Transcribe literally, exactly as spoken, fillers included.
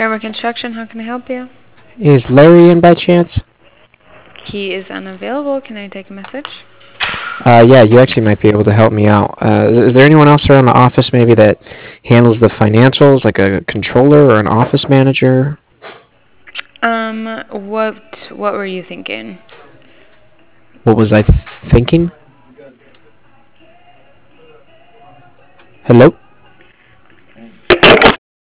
Irma Construction, how can I help you? Is Larry in by chance? He is unavailable. Can I take a message? Uh, yeah, you actually might be able to help me out. Uh, is, is there anyone else around the office maybe that handles the financials, like a controller or an office manager? Um, what what were you thinking? What was I th- thinking? Hello?